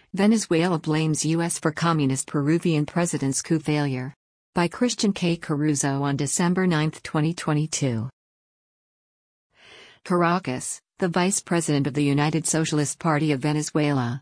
Venezuela blames U.S. for communist Peruvian president's coup failure. By Christian K. Caruso on December 9, 2022. Caracas, the Vice President of the United Socialist Party of Venezuela,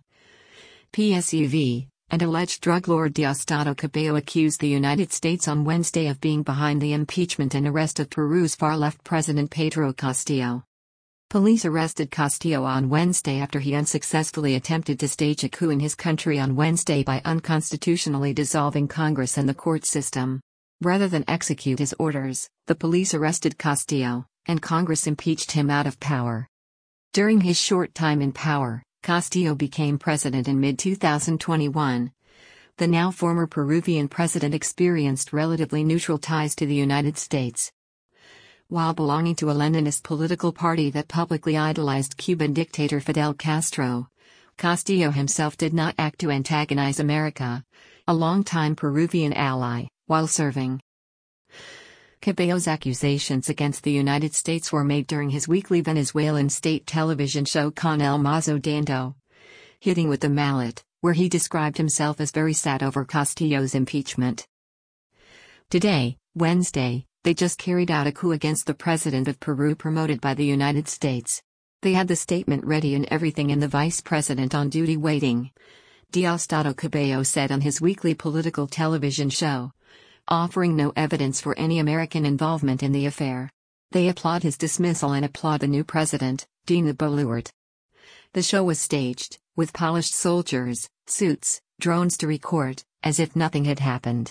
PSUV, and alleged drug lord Diosdado Cabello accused the United States on Wednesday of being behind the impeachment and arrest of Peru's far-left President Pedro Castillo. Police arrested Castillo on Wednesday after he unsuccessfully attempted to stage a coup in his country on Wednesday by unconstitutionally dissolving Congress and the court system. Rather than execute his orders, the police arrested Castillo, and Congress impeached him out of power. During his short time in power, Castillo became president in mid-2021. The now former Peruvian president experienced relatively neutral ties to the United States. While belonging to a Leninist political party that publicly idolized Cuban dictator Fidel Castro, Castillo himself did not act to antagonize America, a longtime Peruvian ally, while serving. Cabello's accusations against the United States were made during his weekly Venezuelan state television show Con el Mazo Dando, Hitting with the Mallet, where he described himself as very sad over Castillo's impeachment. Today, Wednesday, they just carried out a coup against the president of Peru promoted by the United States. They had the statement ready and everything and the vice president on duty waiting, Diosdado Cabello said on his weekly political television show, offering no evidence for any American involvement in the affair. They applaud his dismissal and applaud the new president, Dina Boluarte. The show was staged, with polished soldiers, suits, drones to record, as if nothing had happened.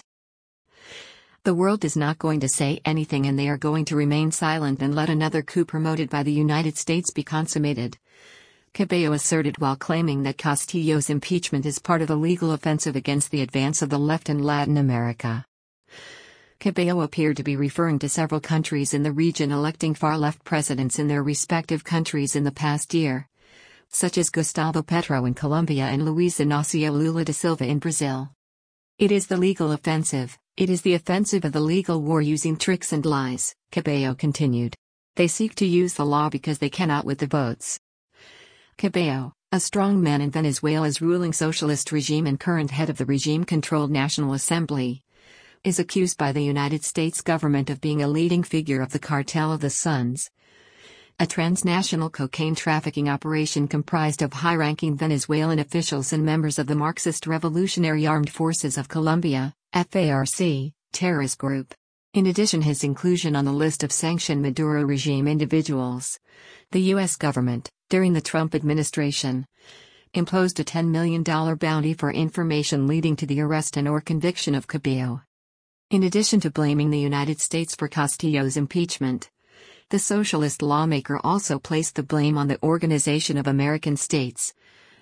The world is not going to say anything and they are going to remain silent and let another coup promoted by the United States be consummated, Cabello asserted while claiming that Castillo's impeachment is part of a legal offensive against the advance of the left in Latin America. Cabello appeared to be referring to several countries in the region electing far-left presidents in their respective countries in the past year, such as Gustavo Petro in Colombia and Luiz Inácio Lula da Silva in Brazil. It is the legal offensive. It is the offensive of the legal war using tricks and lies, Cabello continued. They seek to use the law because they cannot with the votes. Cabello, a strong man in Venezuela's ruling socialist regime and current head of the regime-controlled National Assembly, is accused by the United States government of being a leading figure of the Cartel of the Suns, a transnational cocaine trafficking operation comprised of high-ranking Venezuelan officials and members of the Marxist Revolutionary Armed Forces of Colombia, FARC, terrorist group. In addition, his inclusion on the list of sanctioned Maduro regime individuals. The U.S. government, during the Trump administration, imposed a $10 million bounty for information leading to the arrest and/or conviction of Cabello. In addition to blaming the United States for Castillo's impeachment, the socialist lawmaker also placed the blame on the Organization of American States,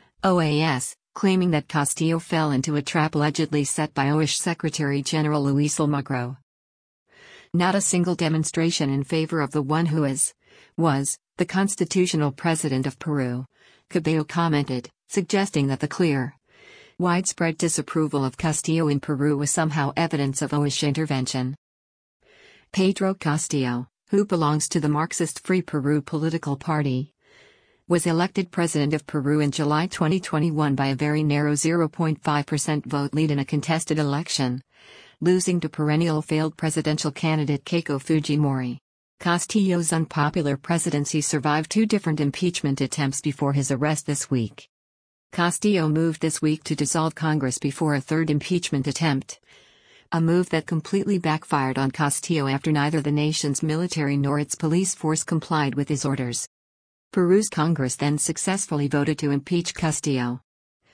OAS, claiming that Castillo fell into a trap allegedly set by OAS Secretary General Luis Almagro. Not a single demonstration in favor of the one who was, the constitutional president of Peru, Cabello commented, suggesting that the clear, widespread disapproval of Castillo in Peru was somehow evidence of OAS intervention. Pedro Castillo, who belongs to the Marxist Free Peru political party, was elected president of Peru in July 2021 by a very narrow 0.5% vote lead in a contested election, losing to perennial failed presidential candidate Keiko Fujimori. Castillo's unpopular presidency survived two different impeachment attempts before his arrest this week. Castillo moved this week to dissolve Congress before a third impeachment attempt, a move that completely backfired on Castillo after neither the nation's military nor its police force complied with his orders. Peru's Congress then successfully voted to impeach Castillo.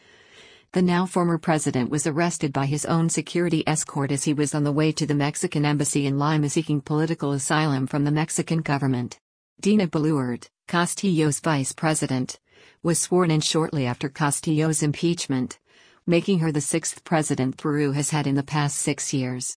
The now former president was arrested by his own security escort as he was on the way to the Mexican embassy in Lima seeking political asylum from the Mexican government. Dina Boluarte, Castillo's vice president, was sworn in shortly after Castillo's impeachment, making her the sixth president Peru has had in the past 6 years.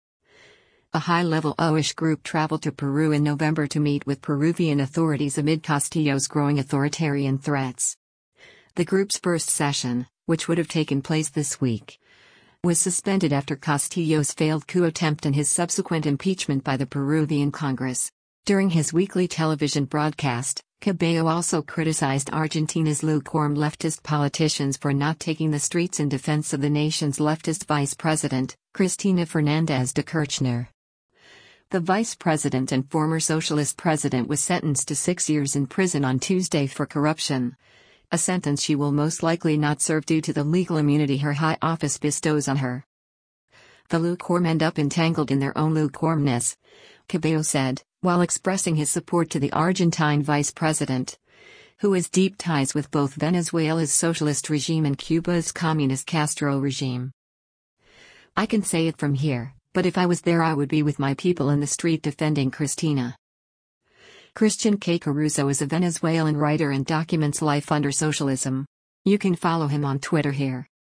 A high-level OAS group traveled to Peru in November to meet with Peruvian authorities amid Castillo's growing authoritarian threats. The group's first session, which would have taken place this week, was suspended after Castillo's failed coup attempt and his subsequent impeachment by the Peruvian Congress. During his weekly television broadcast, Cabello also criticized Argentina's lukewarm leftist politicians for not taking the streets in defense of the nation's leftist vice president, Cristina Fernández de Kirchner. The vice president and former socialist president was sentenced to 6 years in prison on Tuesday for corruption, a sentence she will most likely not serve due to the legal immunity her high office bestows on her. The lukewarm end up entangled in their own lukewarmness, Cabello said, while expressing his support to the Argentine vice president, who has deep ties with both Venezuela's socialist regime and Cuba's communist Castro regime. "I can say it from here, but if I was there I would be with my people in the street defending Cristina." Christian K. Caruso is a Venezuelan writer and documents life under socialism. You can follow him on Twitter here.